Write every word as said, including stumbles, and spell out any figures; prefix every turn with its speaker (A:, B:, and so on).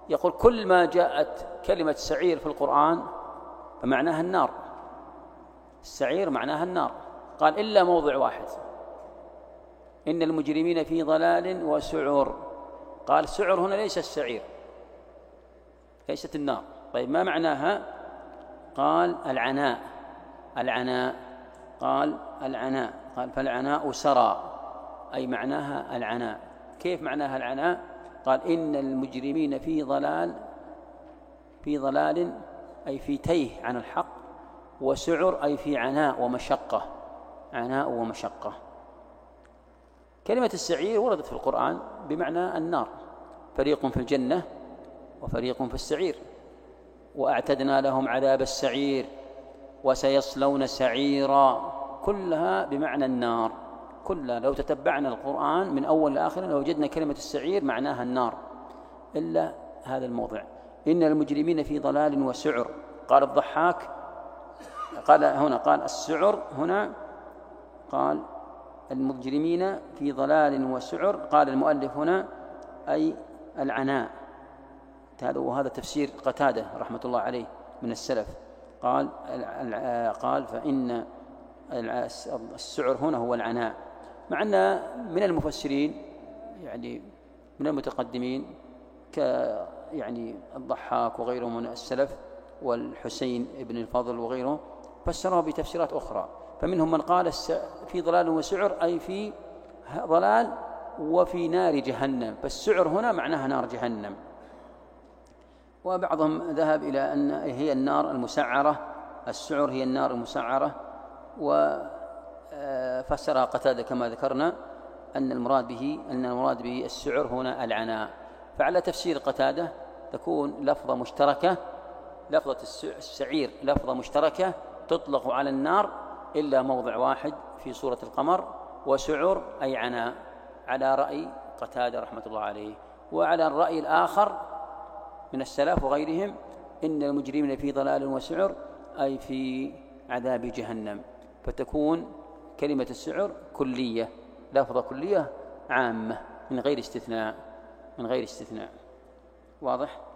A: يقول كل ما جاءت كلمة سعير في القرآن فمعناها النار، السعير معناها النار. قال إلا موضع واحد، إن المجرمين في ضلال وسعر. قال سعر هنا ليس السعير، ليست النار. طيب ما معناها؟ قال العناء، العناء. قال العناء، قال فالعناء سرى، أي معناها العناء. كيف معناها العناء؟ قال إن المجرمين في ضلال، في ضلال أي في تيه عن الحق، وسعر أي في عناء ومشقة، عناء ومشقة. كلمة السعير وردت في القرآن بمعنى النار، فريق في الجنة وفريق في السعير، وأعتدنا لهم عذاب السعير وسيصلون سعيرا، كلها بمعنى النار. كلها لو تتبعنا القرآن من أول لآخر لوجدنا كلمة السعير معناها النار، إلا هذا الموضع إن المجرمين في ضلال وسعر. قال الضحاك، قال هنا قال السعر هنا، قال المجرمين في ضلال وسعر. قال المؤلف هنا أي العناء. وهذا تفسير قتادة رحمة الله عليه من السلف. قال قال فإن السعر هنا هو العناء. مع أن من المفسرين يعني من المتقدمين ك يعني الضحاك وغيره من السلف والحسين ابن الفضل وغيره فسره بتفسيرات أخرى. فمنهم من قال في ضلال وسعر أي في ضلال وفي نار جهنم، فالسعر هنا معناها نار جهنم. وبعضهم ذهب إلى أن هي النار المسعرة، السعر هي النار المسعرة، وفسرها قتادة كما ذكرنا أن المراد به أن المراد به السعر هنا العناء. فعلى تفسير قتادة تكون لفظة مشتركة، لفظة السعير لفظة مشتركة تطلق على النار إلا موضع واحد في سورة القمر، وسعر أي عناء، على رأي قتادة رحمة الله عليه. وعلى الرأي الآخر من السلف وغيرهم إن المجرمين في ضلال وسعر أي في عذاب جهنم، فتكون كلمة السعر كلية، لفظة كلية عامة من غير استثناء، من غير استثناء. واضح؟